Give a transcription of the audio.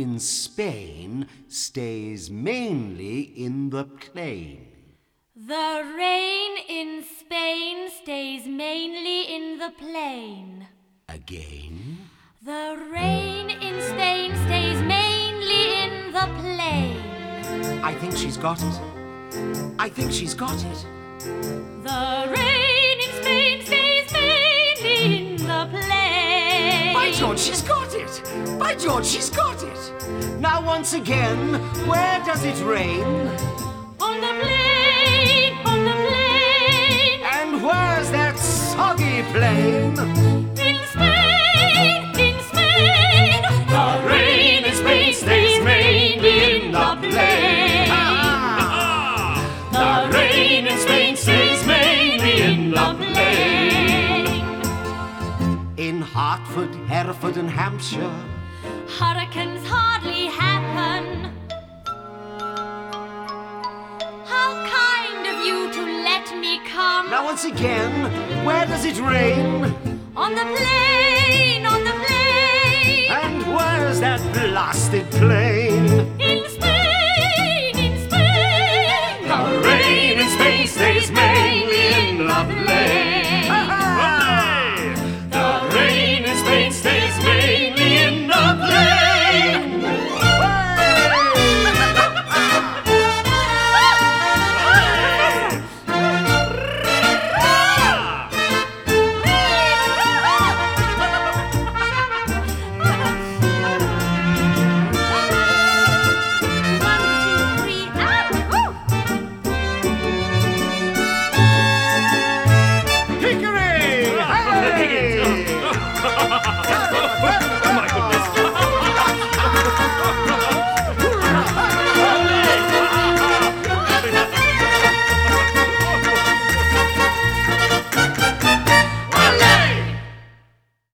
in Spain stays mainly in the plain. The rain in Spain stays mainly in the plain. Again. The rain in Spain stays mainly in the plain. I think she's got it. I think she's got it. The rain in Spain stays mainly in the plain. By George, she's got it! By George, she's got it! Now once again, where does it rain? On the plain, on the plain. And where's that soggy plain? In Spain, in Spain. The rain in Spain stays mainly in the plain. The rain in Spain stays mainly in the plain. In Hartford, Hereford and Hampshire, Hurricanes hardly happen. How kind of you to let me come. now once again, where does it rain? On the plain, on the plain. And where's that blasted plain?